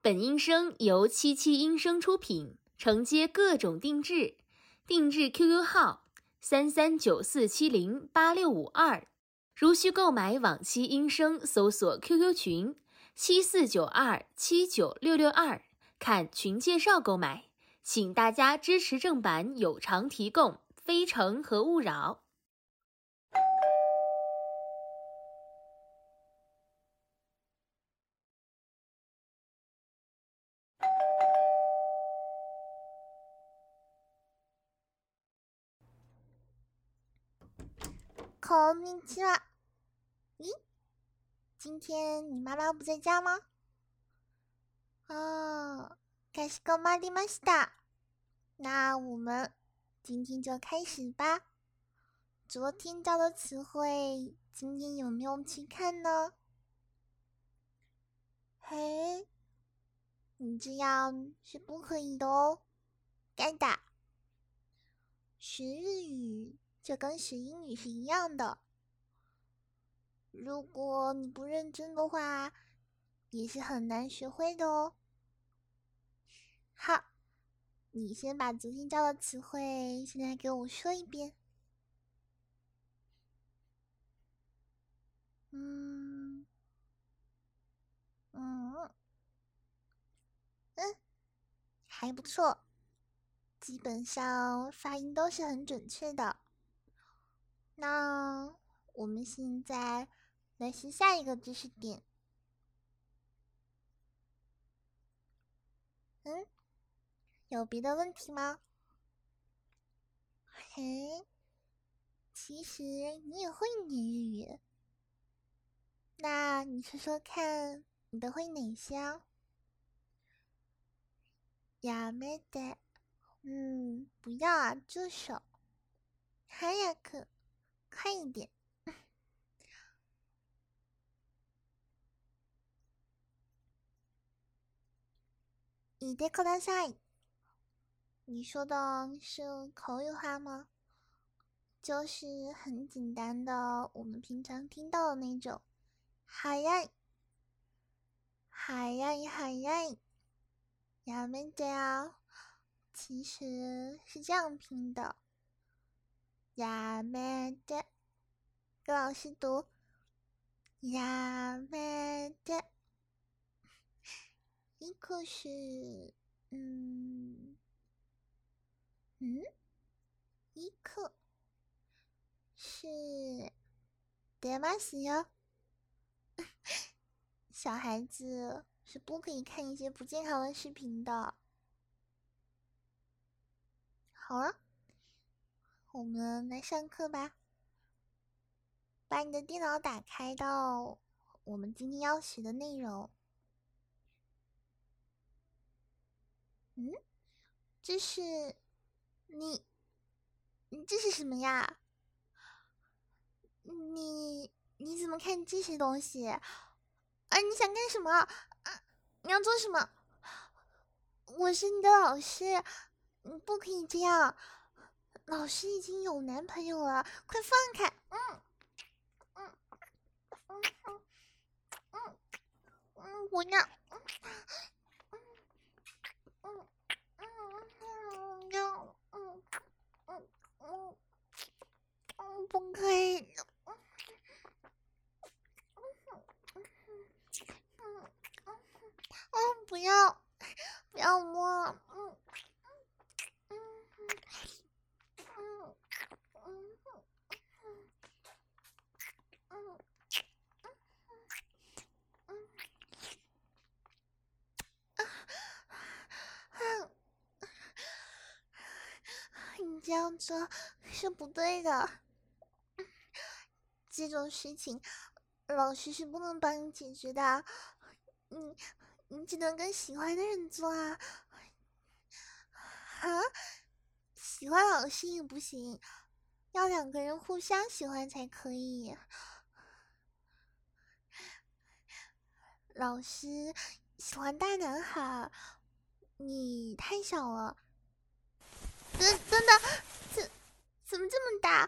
本音声由77音声出品，承接各种定制，定制 QQ 号3394708652。如需购买往期音声，搜索 QQ 群7492796662，看群介绍购买。请大家支持正版有偿提供，非诚和勿扰。 こんにちは。咦，今天你妈妈不在家吗？かしこまりました。那我们今天就开始吧。昨天教的词汇，今天有没有去看呢？嘿，你这样是不可以的哦，该打。学日语就跟学英语是一样的，如果你不认真的话，也是很难学会的哦。好，你先把昨天教的词汇现在给我说一遍。还不错，基本上发音都是很准确的。那我们现在来学下一个知识点。有别的问题吗？嘿，其实你也会一点日语，那你说说看，你都会哪些啊？やめて，不要啊，住手。早く，快一点。いてください。你说的是口语化吗？就是很简单的，我们平常听到的那种。早い，やめて啊，其实是这样拼的。やめて，跟老师读。やめて，一个是，一个是出ますよ。小孩子是不可以看一些不健康的视频的。好了，我们来上课吧。把你的电脑打开到我们今天要学的内容。这是这是什么呀？你怎么看这些东西？你想干什么？你要做什么？我是你的老师，你不可以这样。老师已经有男朋友了，快放开！我要，不可以。不要摸。你这样做是不对的，这种事情老师是不能帮你解决的，你只能跟喜欢的人做啊。喜欢老师也不行，要两个人互相喜欢才可以。老师喜欢大男孩，你太小了。等等，怎么这么大？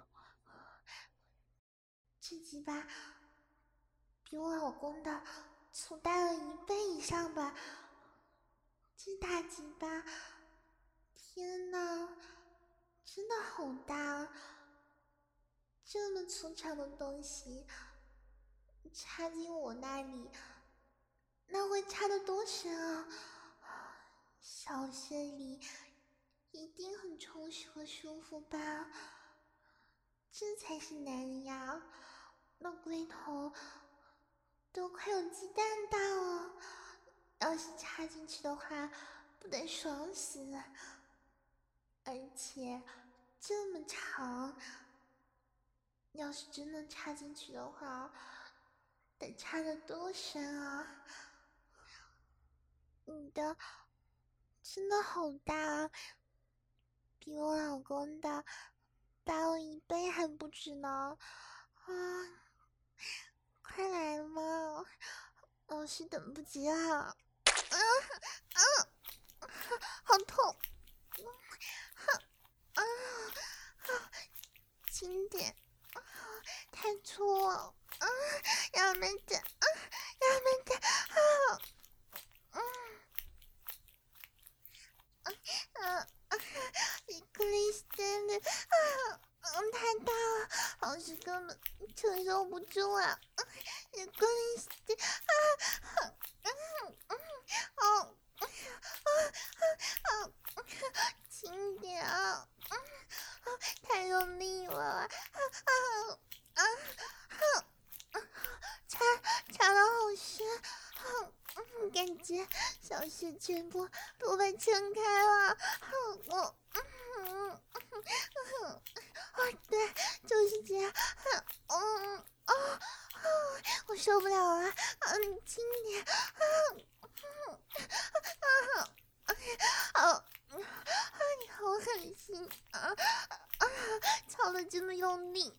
这鸡巴比我老公大粗大了1倍以上吧。这大鸡巴，天哪，真的好大！这么粗长的东西插进我那里，那会插得多深啊？小穴里一定很充实和舒服吧？这才是男人呀！那龟头都快有鸡蛋大了，要是插进去的话，不得爽死！而且这么长，要是真的插进去的话，得插得多深啊？你的真的好大，比我老公的大了1倍还不止呢！啊，快来嘛，我是等不及了！好痛！轻点，太粗了！要慢点，要慢点！一个力士的，太大了，老师根本承受不住啊！一个力士的，轻点啊！太用力了！插得好深，感觉小穴全部都被撑开了。对，就是这样。我受不了了，轻点。你好狠心啊！操的这么用力，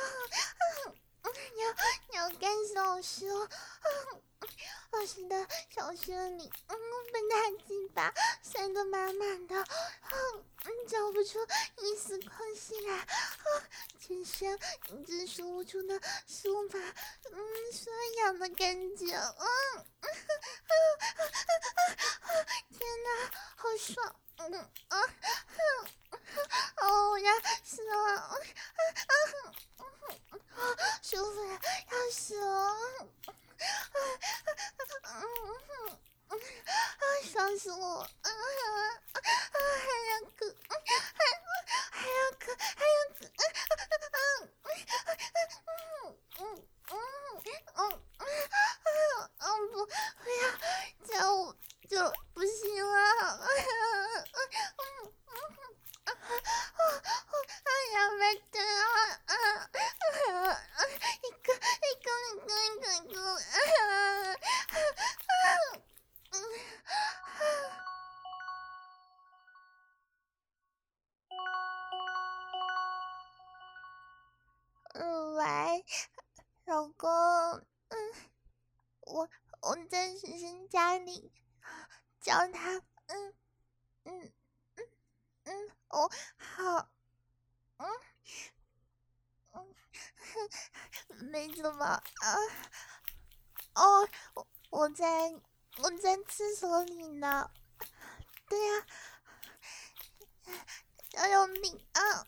你要干死老师哦！老师的小穴里，被大鸡巴塞得满满的，找不出一丝空隙来，全身一阵说不出的酥麻，酸痒的感觉，天哪，好爽！我要死了！舒服的要死了！爽死我！还要咳，还要咳，还要咳！不要，这样我就不行了！要没得一个，喂，老公，我在婶婶家里，叫他，好，没怎么我在厕所里呢。对呀，要用力啊！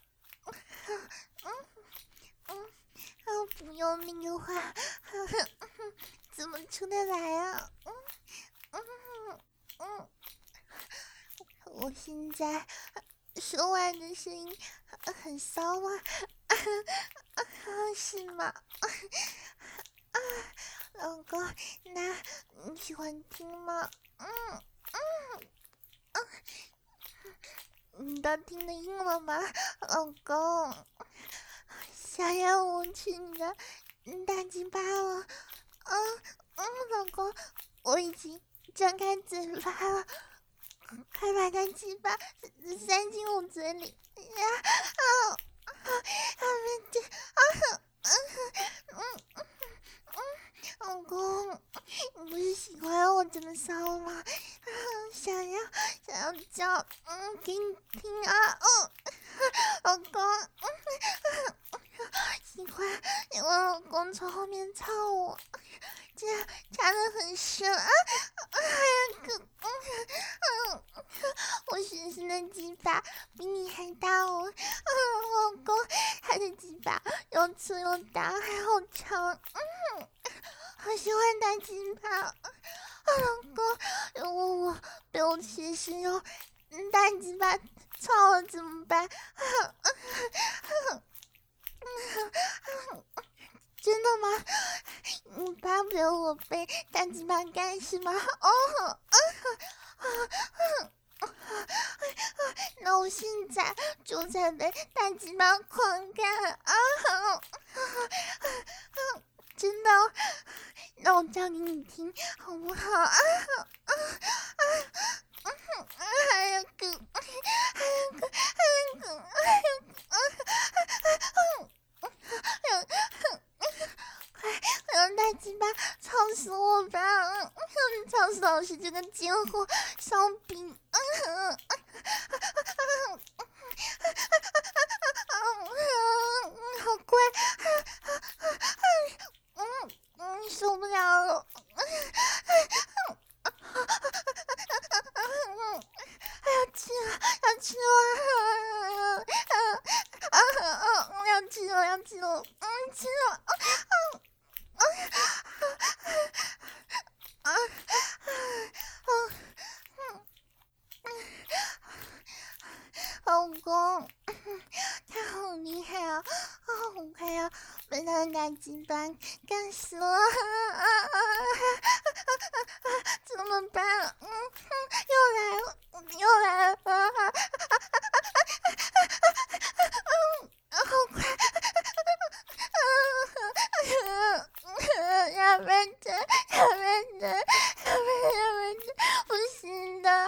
不用力的话，怎么出得来啊？我现在说话的声音很骚吗？是吗？老公，那你喜欢听吗？你都听得硬了吗，老公？想要我吃你的大鸡巴了？老公，我已经张开嘴巴了，快把大鸡巴塞进我嘴里！老公，你不是喜欢我这么骚吗？想要叫，给你听啊！老公，喜欢我老公从后面操我， 这插得很深啊！我深深的鸡巴比你还大哦，老公，他的鸡巴又粗又大，还好长，好喜欢大鸡巴，老公，我被我学生用大鸡巴操了怎么办？真的吗？你巴不得我被大鸡巴干是吗？那我现在就在被大鸡巴狂干啊！真的，那我讲给你听好不好？哎呀哥，快让大鸡巴操死我吧！操死老师这个贱货小兵！好乖，受不了了！要吃了，要吃了！要吃了，要吃了！吃了！老公，他好厉害啊！我快要被他的大鸡巴干死了！怎么办？又来了，又来了！好快！要不然不行的！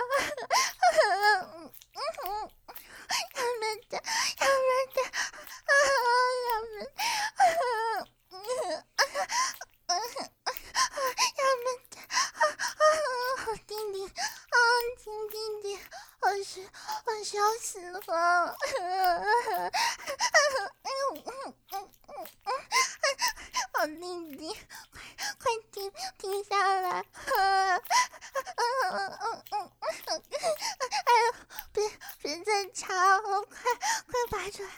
弟弟，我笑死了！好弟弟，快停下来！哎呦，别再插了，快拔出来！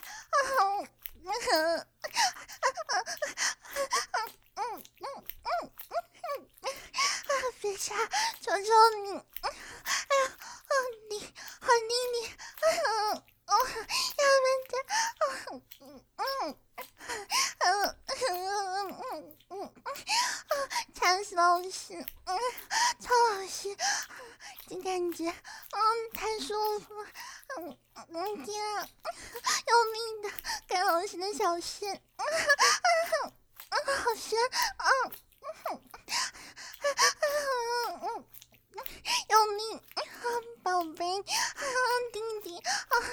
别插，求求你！哎呀，好弟弟，찬스老师，曹老师，这感觉，太舒服了，天啊，要命的，干老师的小穴，好深，要命，宝贝，弟弟，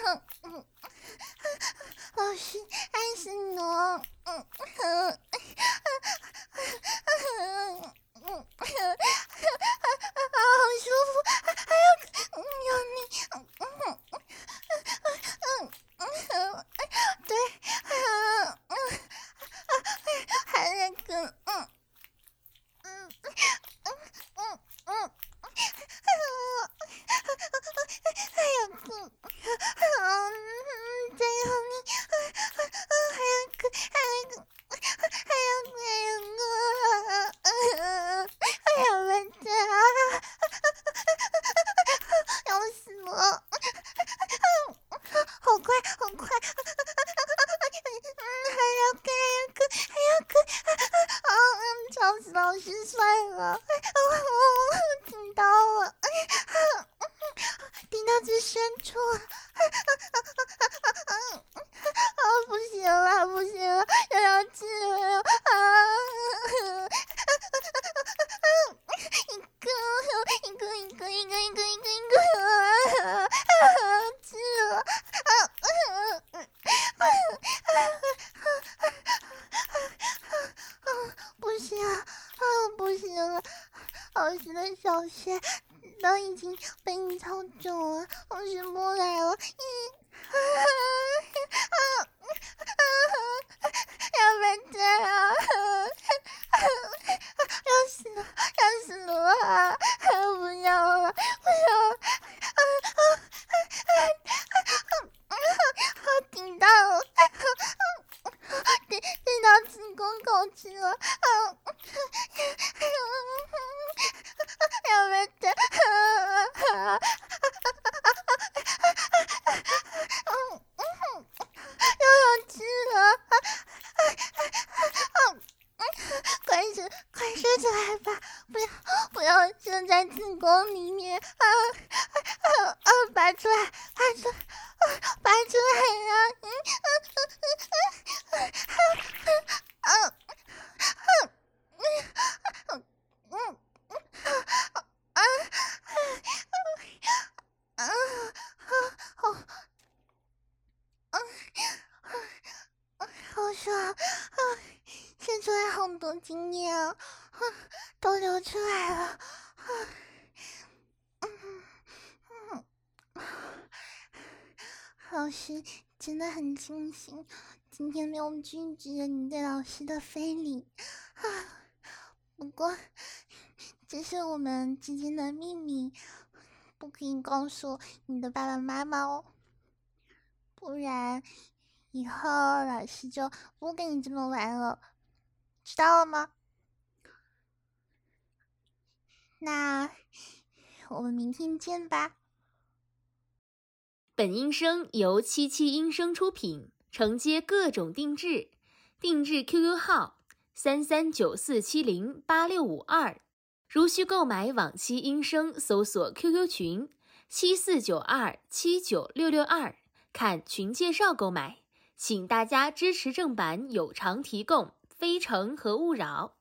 老师爱死你了，好舒服，要命，对，还那个，哎呀，再要命，还有个，哎呀，完蛋，要死了，好快，还要个，吵死老师帅了，听到了，听到最深处了，不行了，又要吃了，一个，吃了，不行了，老师的小穴都已经被你操肿了，我是不来了，要不然这样，要死死了，要死了啊！不要了，不要了！好顶到了，顶到子宫口去了，要被打，又有吃了，快射出来吧！不要射在子宫里面拔出来呀！好爽！射出来好多精液啊！都流出来了。老师真的很庆幸，今天没有拒绝你对老师的非礼。不过，这是我们之间的秘密，不可以告诉你的爸爸妈妈哦，不然以后老师就不跟你这么玩了，知道了吗？那我们明天见吧。 本音声由77音声出品，承接各种定制，定制 QQ 号3394708652，如需购买往期音声，搜索 QQ 群7492796662，看群介绍购买。请大家支持正版有偿提供，非诚和勿扰。